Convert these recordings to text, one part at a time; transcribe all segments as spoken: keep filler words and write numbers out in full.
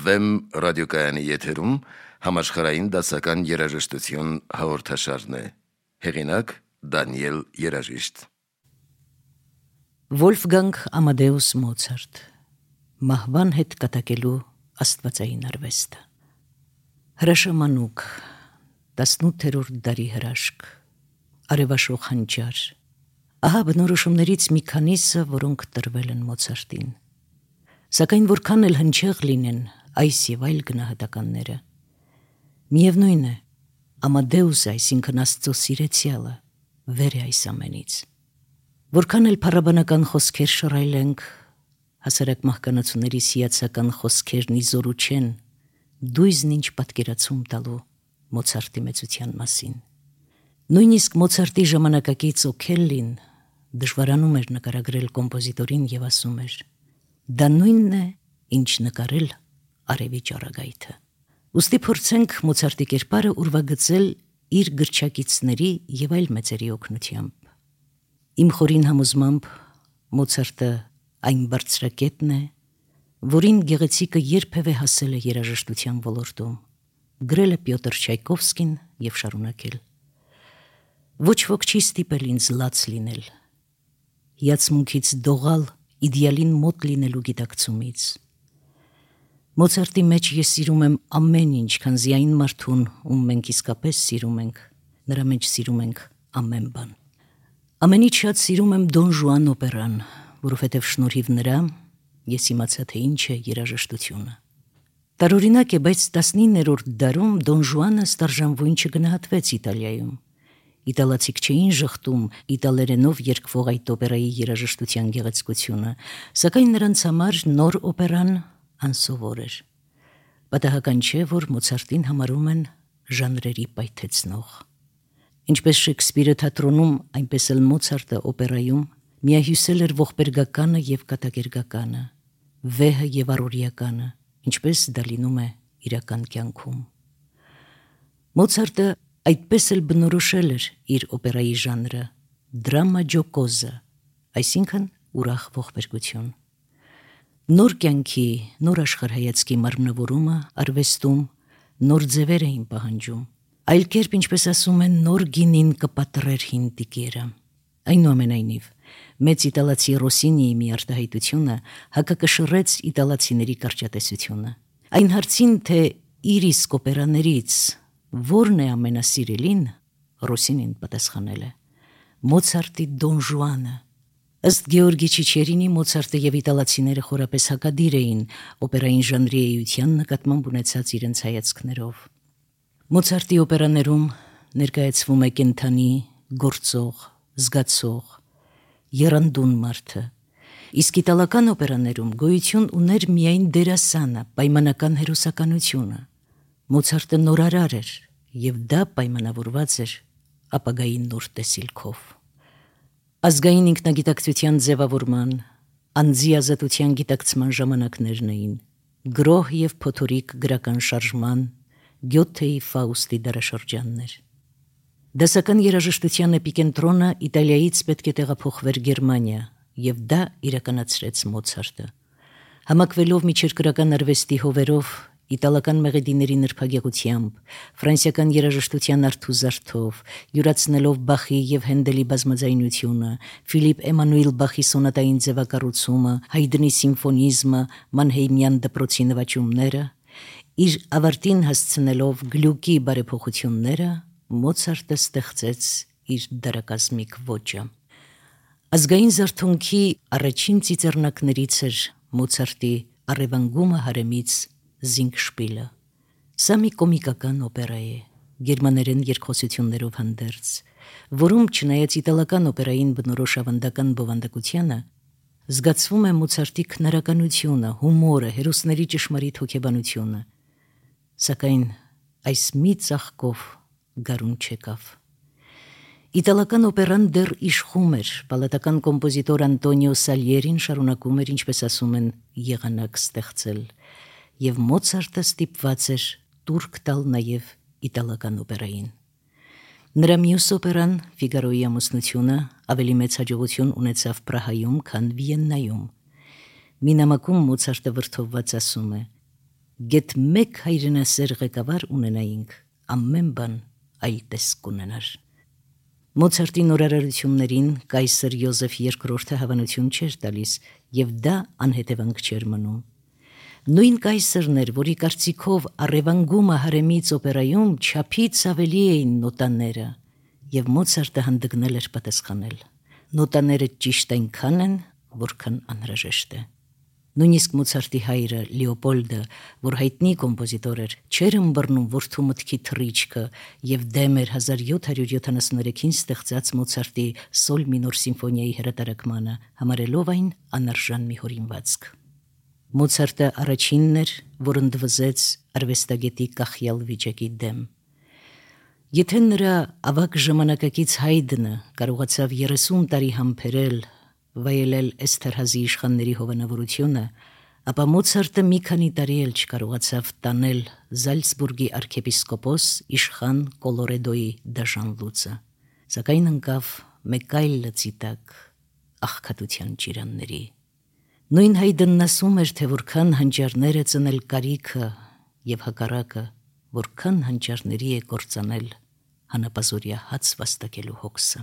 Վեմ ռադիոկայանի եթերում համաշխարհային դասական երաժշտություն հաղորդաշարն է։ Հեղինակ Դանիել Երաժիշտ։ Վոլֆգանգ Ամադեուս Մոցարտ Մահվան հետ կատակելու աստվածային արվեստը։ Հրաշամանուկ, տասնութերորդ դարի հրաշք, արևաշող հանճար։ Ահա բնորոշումներից մի քանիսը, որոնք տրվել են Մոցարտին։ Սակայն որքան էլ հնչեղ լինեն այս եւ այլ գնահատականները, միևնույն է, Ամադեուսը, այսինքն Աստծո սիրեցյալը, վեր է այս ամենից։ Որքան էլ փառաբանական խոսքեր շռայլենք, հասարակ մահկանացուների սիացական խոսքերն իզորու չեն, դույզն ինչ պատկերացում տալու Մոցարտի մեծության մասին։ Նույնիսկ Մոցարտի ժամանակակից Օքելլին դժվարանում էր նկարագրել կոմպոզիտորին եւ ասում էր. դա նույնն է, ինչ նկարել արևի ճառագայթը։ Ուստի փորձենք Մոցարտի կերպարը ուրվագծել իր գրչակիցների եւ այլ մեծերի օգնությամբ։ Իմ խորին համոզմամբ Մոցարտը այն բարձրակետն է, որին գեղեցիկը երբևէ հասել է երաժշտության ոլորտում, գրել է Պյոտր Չայկովսկին եւ շարունակել. ոչ ոք չի ստիպել ինձ լաց լինել, հիացմունքից դողալ իդեալին մոտ լինելու գիտակցումից։ Մոցարտի մեջ ես սիրում եմ ամեն ինչ, քանզի այն մարդուն, ում մենք իսկապես սիրում ենք, նրա մեջ սիրում ենք ամեն բան։ Ամենից շատ սիրում եմ Դոն Ժուան օպերան, որովհետև շնորհիվ նրա ես իմացա, թե ինչ է երաժշտությունը։ Տարօրինակ է, բայց տասնիններորդ դարում Դոն Ժուանը ստարժանվույն չգնահատվեց Իտալիայում։ Իտալացիք չէին ժխտում իտալերենով երգվող այդ օպերայի երաժշտության գեղեցկությունը, սակայն նրանց համար նոր օպերան անսովոր էր։ Պատահական չէ, որ Մոցարտին համարում են ժանրերի պայթեցնող։ Ինչպես Շեքսպիրը թատրոնում, այնպես էլ Մոցարտը օպերայում միահյուսել էր ողբերգականը եւ կատակերգականը, վեհը եւ առօրյականը, ինչպես դա լինում է իրական կյանքում։ Մոցարտը այդպես էլ բնորոշել էր իր օպերայի ժանրը՝ դրամա ջոկոզը, այսինքն ուրախ ողբերգություն։ Նոր կյանքի, նոր աշխարհայացքի մարմնավորումը արվեստում նոր ձևեր էին պահանջում, այլ կերպ, ինչպես ասում են, նոր գինին կպատրեր հին տիկերը։ Այնուամենայնիվ, մեծ իտալացի Ռոսինիի մի արտահայտությունը հակակշռեց իտալացիների կարճատեսությունը։ Այն հարցին, թե իր իսկ օպերաներից որն է ամենասիրելին, Ռոսինին պատասխանել է. Մոցարտի Դոն Ժուանը։ Ըստ Գեորգի Չիչերինի, Մոցարտը եւ իտալացիները խորապես հակադիր էին օպերային ժանրի էության նկատմամբ ունեցած իրենց հայացքներով։ Մոցարտի օպերաներում ներկայացվում է կենդանի, գործող, զգացող, եռանդուն մարդը, իսկ իտալական օպերաներում գոյություն ուներ միայն դերասանը, պայմանական հերոսականությունը։ Մոցարտը նորարար էր, եւ դա պայմանավորված էր ապագայի նոր տեսիլքով։ Ազգային ինքնագիտակցության ձևավորման, անձի ազատության գիտակցման ժամանակներն էին, գրոհ եւ փոթորիկ գրական շարժման, Գյոթեի Ֆաուստի դարաշրջաններ։ Դասական երաժշտության էպիկենտրոնը Իտալիայից պետք է տեղափոխվեր Գերմանիա, եւ դա իրականացրեց Մոցարտը։ Համակվելով միջերկրական արվեստի հովերով, իտալական մեղեդիների նրբագեղությամբ, ֆրանսիական երաժշտության արթուզարդով, յուրացնելով Բախի եւ Հենդելի բազմաձայնությունը, Ֆիլիպ Էմանուիլ Բախի սոնատային ձևակառուցումը, Հայդնի սիմֆոնիզմը, Մանհեյմյան դպրոցի նվաճումները, իր ավարտին հասցնելով գլյուկի բարեփոխությունները, Մոցարտը ստեղծեց իր դարակազմիկ ոճը։ Ազգային զարթոնքի առաջին ծիծեռնակներից էր Մոցարտի Առևանգումը հարեմից Զինգշպիլը։ Սա մի կոմիկական օպերա է, գերմաներեն երկխոսություններով հանդերձ, որում չնայած իտալական օպերային բնորոշ ավանդական բովանդակությանը, զգացվում է Մոցարտի քնարականությունը, հումորը, հերոսների ճշմարիտ հոգեբանությունը, սակայն այս մի ծաղկով գարուն չեկավ։ Իտալական օպերան դեռ իշխում էր, պալատական կոմպոզիտոր Անտոնիո Սալիերին շարունակում էր, ինչպես ասում են, եղանակ ստեղծել, եւ Մոցարտը ստիպված էր տուրք տալ նաեւ իտալական օպերային։ Նրա մյուս օպերան Ֆիգարոյի ամուսնությունը ավելի մեծ հաջողություն ունեցավ Պրահայում, քան Վիեննայում։ Մի նամակում Մոցարտը վրդովված ասում է. գեթ մեկ հայրենասեր ղեկավար ունենայինք, ամեն բան այլ տեսք կունենար։ Մոցարտի նորարարություններին կայսր Յոզեֆ երկրորդը հավանություն չէր տալիս, եւ դա անհետևանք չէր մնում։ Նույն կայսրն էր, որի կարծիքով առևանգումը հարեմից օպերայում չափից ավելի էին նոտաները, եւ Մոցարտը հանդգնել էր պատասխանել. նոտաները ճիշտ այնքան են, որքան անհրաժեշտ է։ Նույնիսկ Մոցարտի հայրը Լեոպոլդը, որ հայտնի կոմպոզիտոր էր, չէր ըմբռնում որդու մտքի թռիչքը եւ դեմ էր հազար յոթ հարյուր յոթանասունթրեքին ստեղծած Մոցարտի Սոլ մինոր սիմֆոնիայի հրատարակմանը, համարելով այն անարժան մի հորինվածք։ Մոցարտը առաջինն էր, որ ընդվզեց արվեստագետի կախյալ վիճակի դեմ։ Եթե նրա ավագ ժամանակակից Հայդնը կարողացավ երեսուն տարի համբերել, վայելել Էսթերհազի իշխանների հովանավորությունը, ապա Մոցարտը մի քանի տարի էլ չկարողացավ տանել Զալցբուրգի արքեպիսկոպոս իշխան Կոլորեդոյի դաժան լուծը, սակայն ընկավ մեկ այլ լծիտակ աղքատության ճիրանների։ Նույն Հայդնն ասում էր, թե որքան հանճարներ է ծնել կարիքը եւ հակառակը, որքան հանճարների է կործանել հանապազորյա հաց վաստակելու հոգսը։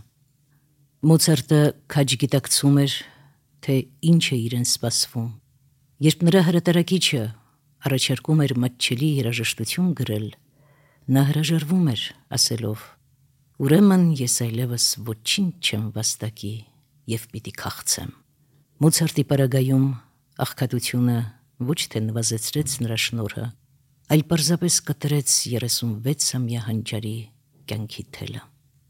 Մոցարտը քաջ գիտակցում էր, թե ինչ է իրեն սպասվում։ Երբ նրա հրատարակիչը առաջարկում էր մատչելի երաժշտություն գրել, նա հրաժարվում էր, ասելով. «Ուրեմն ես այլևս ոչինչ չեմ վաստակի եւ պիտի քաղցեմ»։ Մոցարտի պարագայում աղքատությունը ոչ թե նվազեցրեց նրա շնորհը, այլ պարզապես կտրեց երեսունվեցամյա հանճարի կյանքի թելը։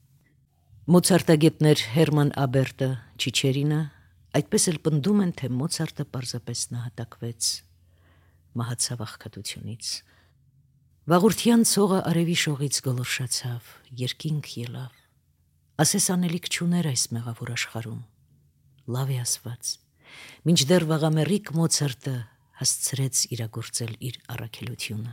Մոցարտագետներ Հերման Աբերտը, Չիչերինը այդպես էլ պնդում են, թե Մոցարտը պարզապես նահատակվեց, մահացավ աղքատությունից։ Վաղորդյան ցողը արևի շողից գոլորշացավ, երկինք ելավ։ Ասես անելիք չուներ այս մեղավոր աշխարհում։ Լավ է ասված, մինչդեռ վաղամերիկ Մոցարտը հասցրեց իրագործել իր առաքելությունը։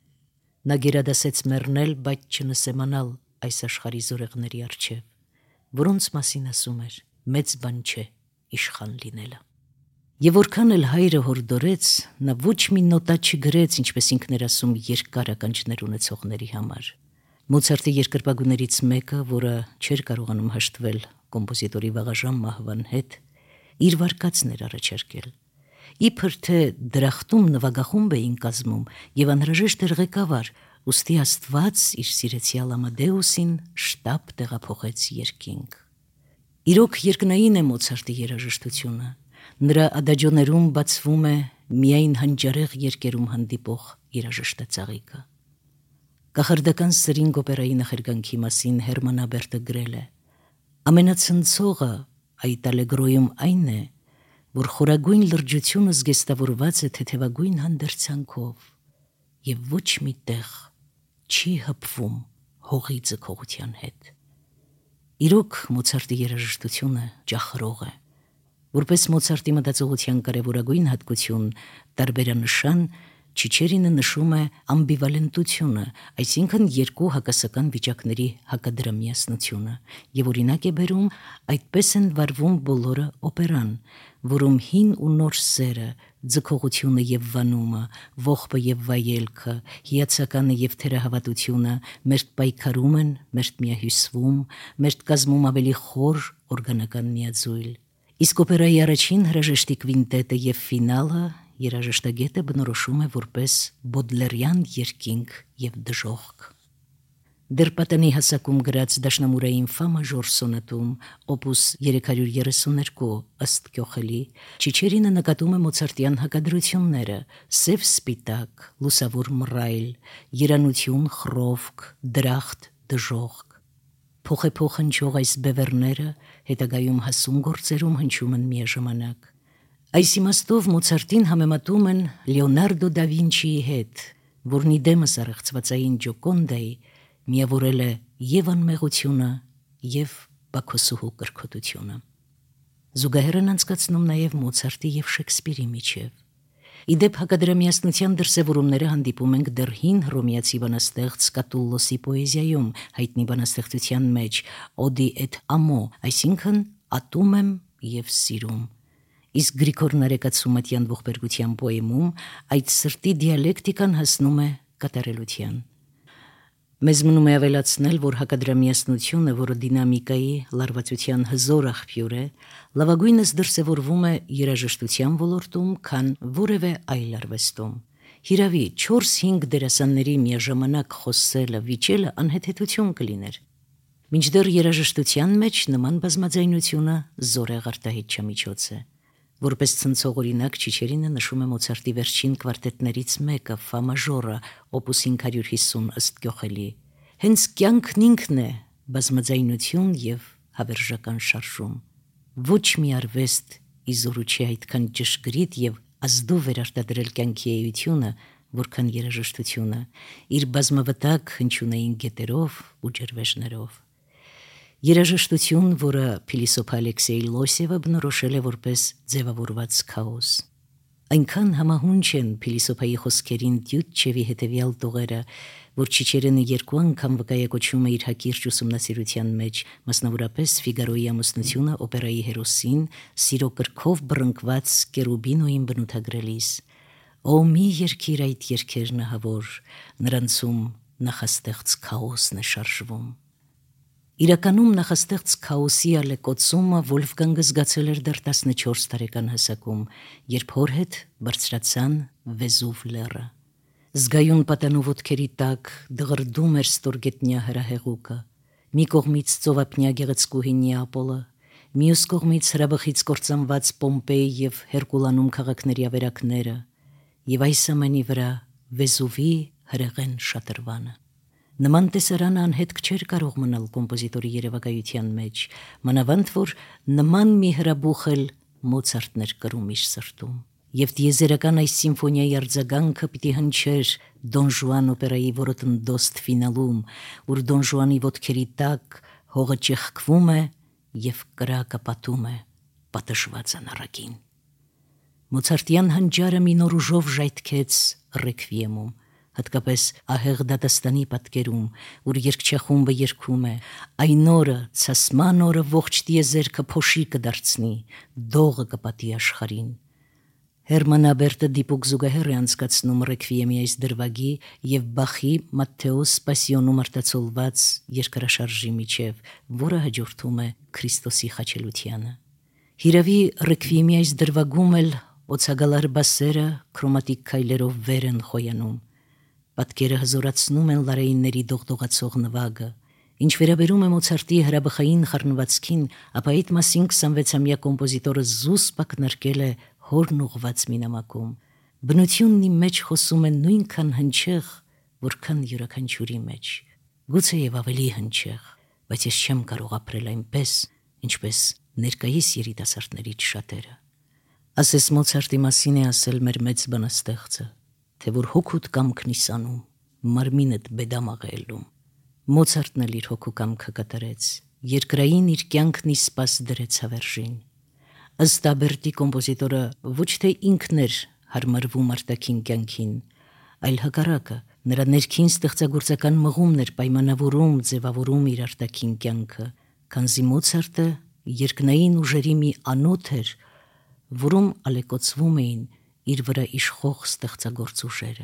Նա գերադասեց մեռնել, բայց չնսեմանալ այս աշխարհի զորեղների առջև, որոնց մասին ասում էր. մեծ բան չէ իշխան լինելը։ Եվ որքան էլ հայրը հորդորեց, նա ոչ մի նոտա չգրեց, ինչպես ինքն էր ասում, երկար ականջներ ունեցողների համար։ Մոցարտի երկրպագուներից մեկը, որը չէր կարողանում հաշտվել կոմպոզիտորի վաղաժամ մահվան հետ, իր վարկածն էր առաջարկել։ Իբր թե դրախտում նվագախումբ էին կազմում եւ անհրաժեշտ էր ղեկավար, ուստի Աստված իր սիրեցյալ Ամադեուսին շտապ տեղափոխեց երկինք։ Իրոք երկնային է Մոցարտի երաժշտությունը։ Նրա ադաջոներում բացվում է միայն հանճարեղ երկերում հանդիպող երաժշտածաղիկը։ Կախարդական սրինգ օպերայի նախերգանքի մասին Հերման Աբերտը գրել է. ամենացնցողը այդ ալեգրոյում այն է, որ խորագույն լրջությունը զգեստավորված է թեթևագույն հանդերձանքով եւ ոչ մի տեղ չի հպվում հողի ձգողության հետ։ Իրոք Մոցարտի երաժշտությունը ջախրող է։ Որպես Մոցարտի մտածողության կարևորագույն հատկություն, տարբերանշան, Չիչերինը նշում է ամբիվալենտությունը, այսինքն երկու հակասական վիճակների հակադրամիասնությունը, եւ օրինակ է բերում այդպես են վարվում բոլորը օպերան, որում հին ու նոր սերը, ձգողությունը եւ վանումը, ողբը եւ վայելքը, հիացականը եւ թերահավատությունը մերթ պայքարում են, մերթ միահյուսվում, մերթ կազմում ավելի խոր օրգանական միաձույլ։ Իսկ օպերայի առաջին հրաժեշտի կվինտետը եւ ֆինալը երաժշտագետը բնորոշում է որպես բոդլերյան երկինք եւ դժոխք։ Դեռ պատանի հասակում գրած դաշնամուրային ֆա մաժոր սոնատում օպուս երեք հարյուր երեսուներկու ըստ Կյոխելի Չիչերինը նկատում է Մոցարտյան հակադրությունները՝ սև սպիտակ, լուսավոր մռայլ, երանություն, խռովք, դրախտ, դժոխք։ Փոխեփոխ հնչող այս բևեռները հետագայում հասուն գործերում հնչում են միաժամանակ։ Այս իմաստով Մոցարտին համեմատում են Լեոնարդո դա Վինչիի հետ, որն ի դեմս առեղծվածային Ջոկոնդայի միավորել է եւ անմեղությունը, եւ Բաքոսուհու կրքոտությունը։ Զուգահեռ են անցկացնում նաեւ Մոցարտի եւ Շեքսպիրի միջև։ Իդեպ հակադրամիասնության դրսևորումները հանդիպում ենք դեռ հին հռոմեացի բանաստեղծ Կատուլլոսի պոեզիայում, հայտնի բանաստեղծության մեջ Օդի էտ ամո, այսինքն ատում եմ եւ սիրում, Իսկ Գրիգոր Նարեկացումատյան ողբերգության պոեմում այդ սրտի դիալեկտիկան հասնում է կատարելության։ Մեզ մնում է ավելացնել, որ հակադրամիասնությունը, որը դինամիկայի, լարվածության հզոր աղբյուր է, լավագույնս դրսևորվում է երաժշտության ոլորտում, քան որևէ այլ արվեստում։ Հիրավի չորս-հինգ դերասանների միաժամանակ խոսելը, վիճելը անհեթեթություն կլիներ։ Մինչդեռ երաժշտության մեջ նման բազմաձայնությունը զորեղ արտահայտչամիջոց է։ Որպես ցնցող օրինակ Չիչերինը նշում է Մոցարտի վերջին կվարտետներից մեկը՝ ֆա մաժորը, օպուս հինգ հարյուր հիսուն ըստ Գյոխելի։ Հենց կյանքն ինքն է բազմաձայնություն եւ հավերժական շարժում։ Ոչ մի արվեստ իզորու չի այդքան ճշգրիտ եւ ազդու վերարտադրել կյանքի էությունը, որքան երաժշտությունը, իր բազմավտակ հնչյունային գետերով ու ջրվեժներով։ Երաժշտություն, որը փիլիսոփա Ալեքսեյ Լոսևը բնորոշել է որպես ձևավորված քաոս։ Այնքան համահունչ են փիլիսոփայի խոսքերին Տյուտչևի հետևյալ տողերը, որ Չիչերինը երկու անգամ վկայակոչում է իր հակիրճ ուսումնասիրության մեջ, մասնավորապես Ֆիգարոյի ամուսնությունը օպերայի հերոսին սիրո կրքով բռնկված Կերուբինոյին բնութագրելիս։ Օ մի երգիր այդ երգերն ահավոր, նրանցում նախաստեղծ քաոսն է շարժվում։ Իրականում նախաստեղծ քաոսի ալեկոծումը Վոլֆգանգը զգացել էր դեռ տասնչորս տարեկան հասակում, երբ հոր հետ բարձրացան Վեզուվ լեռը։ Զգայուն պատանու ոտքերի տակ դղրդում էր ստորգետնյա հրահեղուկը, մի կողմից ծովափնյա գեղեցկուհի Նեապոլը, մյուս կողմից հրաբխից կործանված Պոմպեյ եւ Հերկուլանում քաղաքների ավերակները, եւ այս ամենի վրա Վեզուվի հրեղեն շատրվանը։ Նման տեսարանը անհետք չէր կարող մնալ կոմպոզիտորի երևակայության մեջ, մանավանդ որ նման մի հրաբուխ էլ Մոցարտն էր կրում իր սրտում։ Եվ տիեզերական այս սիմֆոնիայի արձագանքը պիտի հնչեր Դոն Ժուան օպերայի որոտննդոստ ֆինալում, ուր Դոն Ժուանի ոտքերի տակ հողը ճեղքվում է եւ կրակը պատում է պատժված անառակին։ Մոցարտյան հանճարը մի նոր ուժով ժայթքեց ռեքվիեմում, հատկապես ահեղ դատաստանի պատկերում, ուր երգչախումբը երգում է. «Այն օրը, ցասման օրը ողջ տիեզերքը փոշի կդարձնի, դողը կպատի աշխարհին»։ Հերման Աբերտը դիպուկ զուգահեռ է անցկացնում ռեքվիեմի այս դրվագի եւ Բախի Մատթեոս Պասիոնում արտացոլված երկրաշարժի միջև, որը հաջորդում է Քրիստոսի խաչելությանը։ Հիրավի ռեքվիեմի այս դրվագում էլ օցագալար բասերը քրոմատիկ քայլերով վեր են խոյանում։ Պատկերը հզորացնում են լարայինների դողդողացող նվագը։ Ինչ վերաբերում է Մոցարտի հրաբխային խառնվածքին, ապա այդ մասին քսանվեցամյա կոմպոզիտորը զուսպ ակնարկել է հորն ուղված մի նամակում։ Բնությունն իմ մեջ խոսում է նույնքան հնչեղ, որքան յուրաքանչյուրի մեջ, գուցեև ավելի հնչեղ, բայց ես չեմ կարող ապրել այնպես, ինչպես ներկայիս երիտասարդներից շատերը։ Ասես Մոցարտի մասին է ասել մեր մեծ բանաստեղծը, թե որ հոգուտ կամքն իսանում, մարմինդ բեդամաղ է ելնում։ Մոցարտն էլ իր հոգու կամքը կատարեց, երկրային իր կյանքն իսպաս դրեց հավերժին։ Ըստ Աբերտի կոմպոզիտորը ոչ թե ինքն էր հարմարվում արտաքին կյանքին, այլ հակառակը, նրա ներքին ստեղծագործական մղումն էր պայմանավորում, ձևավորում իր արտաքին կյանքը, քանզի Մոցարտը երկնային ուժերի մի անոթ էր, որում ալեկոծվում էին իր վրա իշխող ստեղծագործ ուժերը։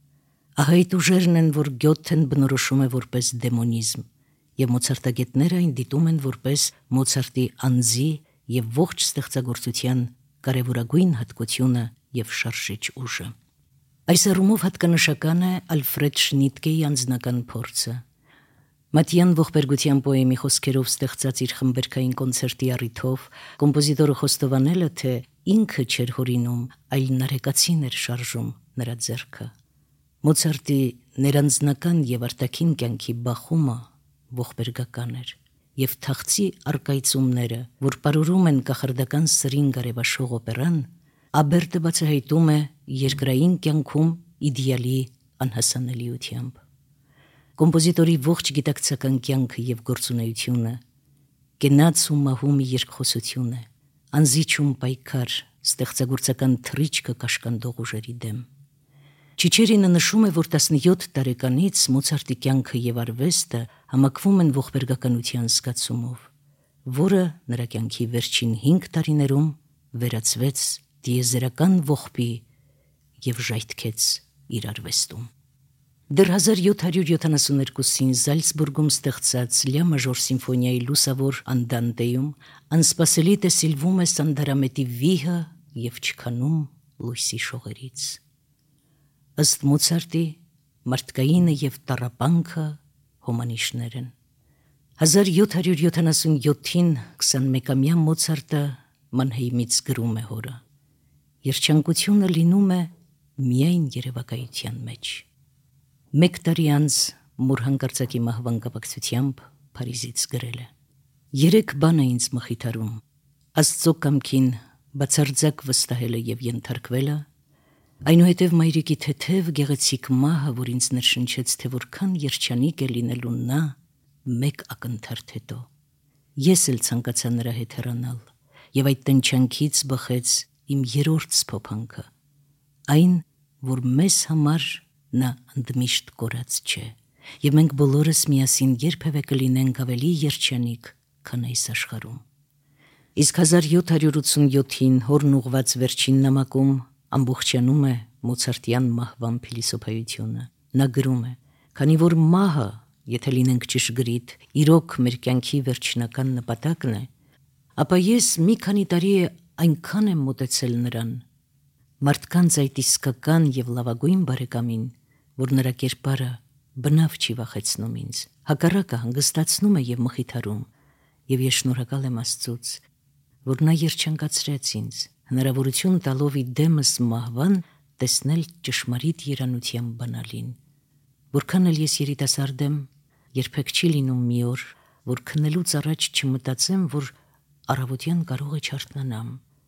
Ահա այդ ուժերն են, որ Գյոթեն բնորոշում է որպես դեմոնիզմ, եւ մոցարտագետները այն դիտում են որպես Մոցարտի անձի եւ ողջ ստեղծագործության կարևորագույն հատկությունը եւ շարժիչ ուժը։ Այս առումով հատկանշական է Ալֆրեդ Շնիտկեի անձնական փորձը։ Մատյան ողբերգության պոեմի խոսքերով ստեղծած իր խմբերգային կոնցերտի առիթով կոմպոզիտորը խոստովանել է, թե ինքը չէր հորինում, այլ նարեկացին էր շարժում նրա ձեռքը։ Մոցարտի ներանձնական եւ արտաքին կյանքի բախումը ողբերգական էր, եւ թախծի արկայծումները, որ պարուրում են կախարդական սրին գարեվաշխող օպերան, Աբերտը բացահայտում է երկրային կյանքում իդեալի անհասանելիությամբ։ Կոմպոզիտորի ողջ գիտակցական կյանքը եւ գործունեությունը կենաց ու մահու մի երկխոսություն է, անզիջում պայքար, ստեղծագործական թռիչքը կաշկանդող ուժերի դեմ։ Չիչերինը նշում է, որ տասնյոթ տարեկանից Մոցարտի կյանքը եւ արվեստը համակվում են ողբերգականության զգացումով, որը նրա կյանքի վերջին հինգ տարիներում վերածվեց դիեզերական ողբի և ժայթքեց իր արվեստում։ Դեռ հազար յոթ հարյուր յոթանասունհինգին Զալցբուրգում ստեղծած Լյա մաժոր սիմֆոնիայի լուսավոր անդանտեում անսպասելի տեսիլվում է սանդարամետի վիհը և չքանում լույսի շողերից։ Ըստ Մոցարտի, մարդկայինը և տառապանքը հոմանիշներ են։ հազար յոթ հարյուր յոթանասունյոթին քսանմեկամյա Մոցարտը Մանհեյմից գրում է հորը. «Երջանկությունը լինում է միայն երևակայության մեջ»։ Մեկ տարի անց մոր հանկարծակի մահվան կապակցությամբ Փարիզից գրել է. «Երեք բան է ինձ մխիթարում. Աստծո կամքին բացարձակ վստահելը և ենթարկվելը, այնուհետև մայրիկի թեթև գեղեցիկ մահը, որ ինձ ներշնչեց, թե որքան երջանիկ է լինելու նա մեկ ակնթարթ հետո։ Ես էլ ցանկացա նրա հետ հեռանալ, և այդ տնչանքից բխեց իմ երրորդ սփոփանքը, այն, որ մեզ համար նա ընդմիշտ կորած չէ, և մենք բոլորս միասին երբևէ կլինենք ավելի երջանիկ, քան այս աշխարհում»։ Իսկ հազար յոթ հարյուր ութսունյոթին հորն ուղված վերջին նամակում ամբողջանում է Մոցարտյան մահվան փիլիսոփայությունը։ Նա գրում է. «Քանի որ մահը, եթե լինենք ճշգրիտ, իրոք մեր կյանքի վերջնական նպատակն է, ապա ես մի քանի տարի է այնքան եմ մոտեցել նրան, մարդկանց այդ իսկական և լավագույն բարեկամին, որ նրա կերպարը բնավ չի վախեցնում ինձ, հակառակը հանգստացնում է և մխիթարում, և ես շնորհակալ եմ Աստծուց, որ նա երջանկացրեց ինձ, հնարավորություն տալով ի դեմս մահվան տեսնել ճշմարիտ երանության բանալին։ Որքան էլ ես երիտասարդ եմ, երբեք չի լինում մի օր, որ քննելուց առաջ չմտածեմ, որ առավոտյան կարող է չարթնանամ,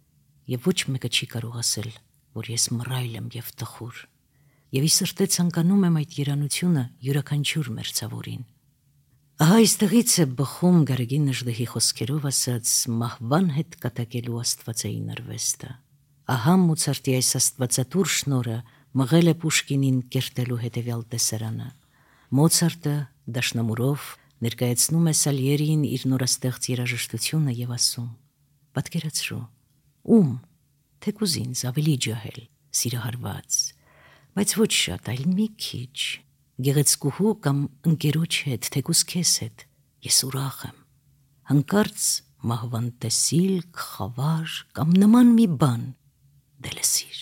և ոչ մեկը չի կարող ասել, որ ես մռայլ եմ և տխուր, և ի սրտե ցանկանում եմ այդ երանությունը յուրաքանչյուր մերձավորին»։ Ահա այստեղից է բխում Գարեգին Նժդեհի խոսքերով ասած մահվան հետ կատակելու աստվածային արվեստը։ Ահա Մոցարտի այս աստվածատուր շնորհը մղել է Պուշկինին կերտելու հետևյալ տեսարանը. Մոցարտը դաշնամուրով ներկայացնում է Սալիերիին իր նորաստեղծ երաժշտությունը և ասում. «Պատկերացրու, ում, թեկուզ ինձ ավելի ջահել, սիրահարված, բայց ոչ շատ, այլ մի քիչ, գեղեցկուհու կամ ընկերոջ հետ, թեկուզ քեզ հետ, ես ուրախ եմ, հանկարծ մահվան տեսիլք, խավար կամ նման մի բան, դե լսիր»։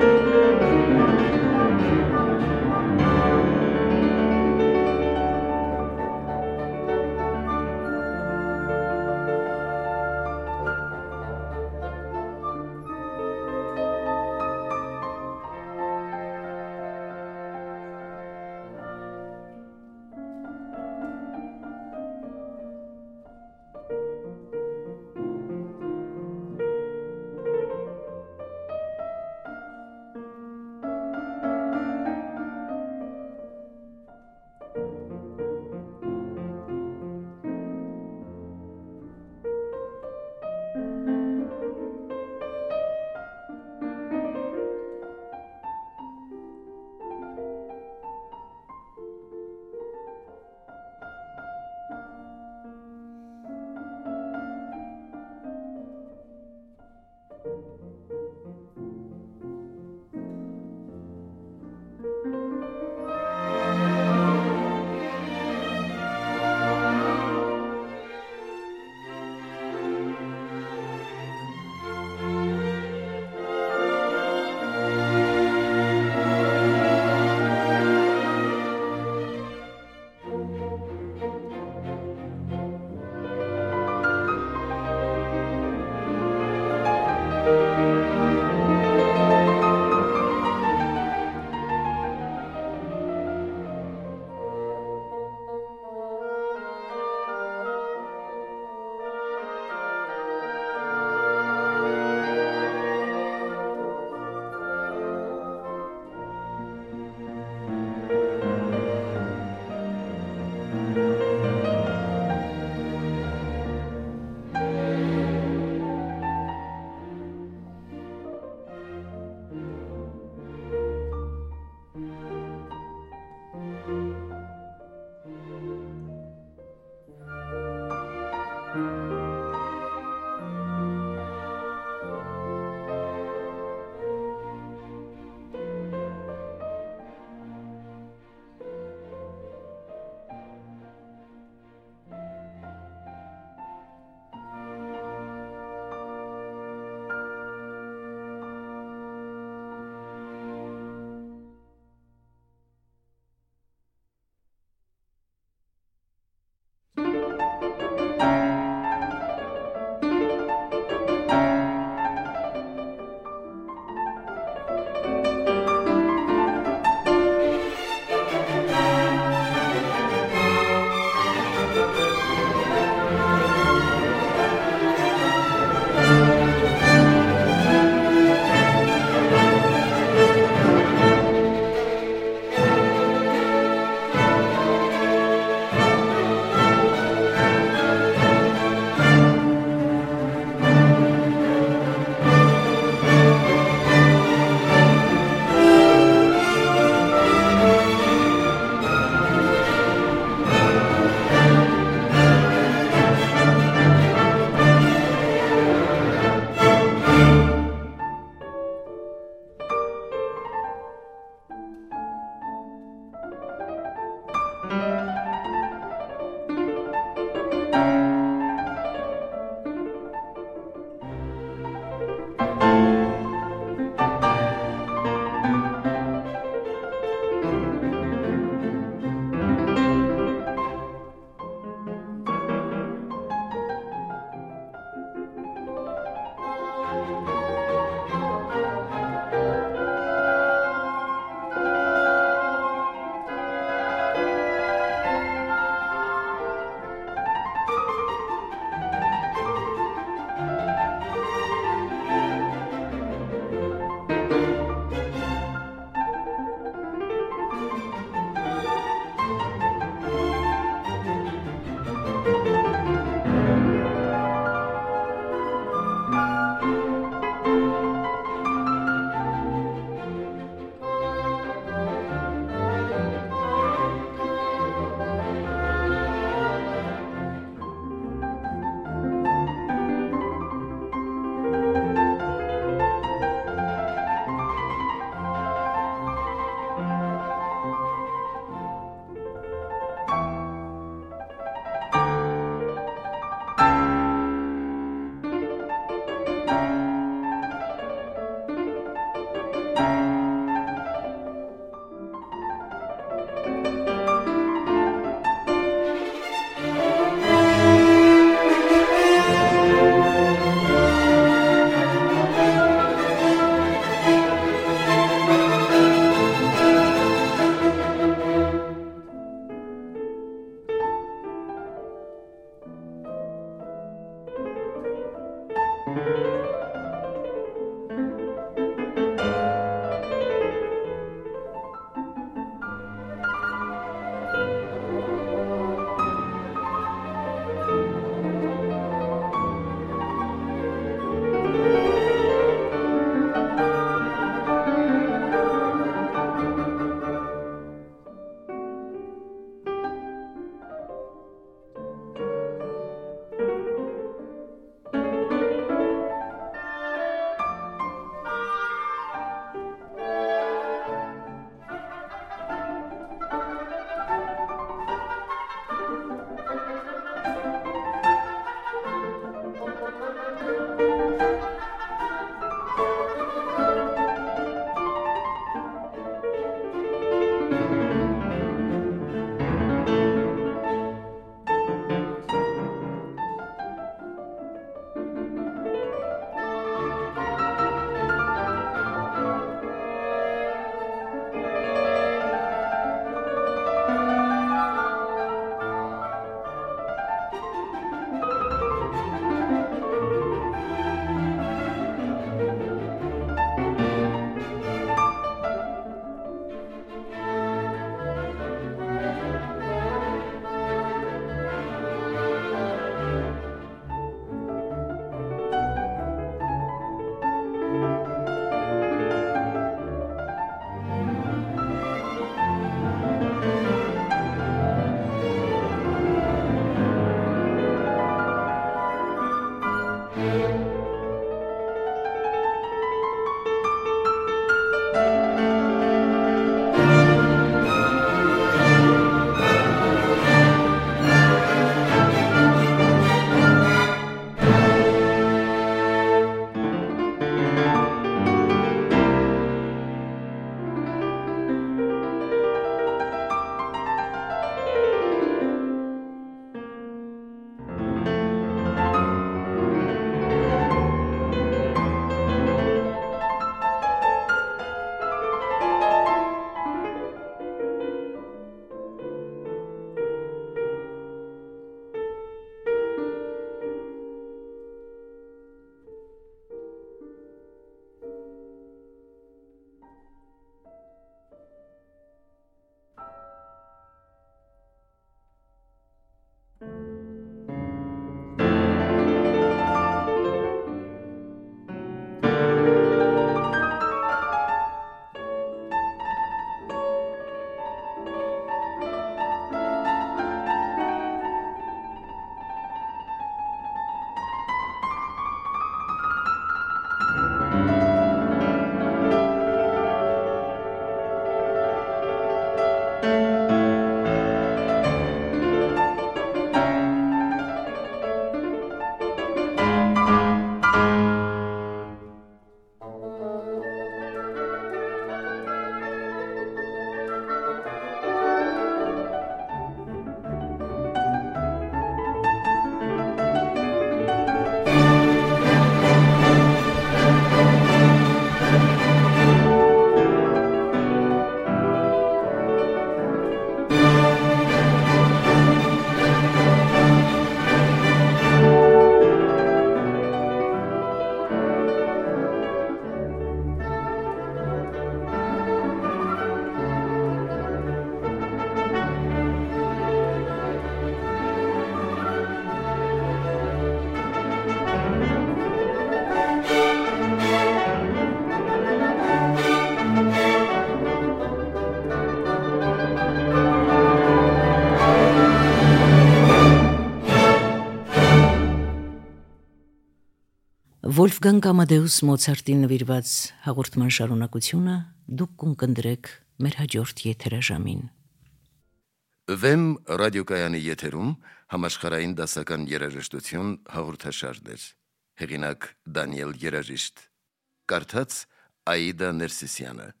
Վոլֆգանգ Ամադեուս Մոցարտին նվիրված հաղորդման շարունակությունը դուք կընկնդրեք մեր հաջորդ եթերաժամին։ Վեմ ռադիոկայանի եթերում համաշխարհային դասական երաժշտություն հաղորդաշարներ։ Հեղինակ Դանիել Երաժիշտ, կարդաց Աիդա Ներսիսյանը։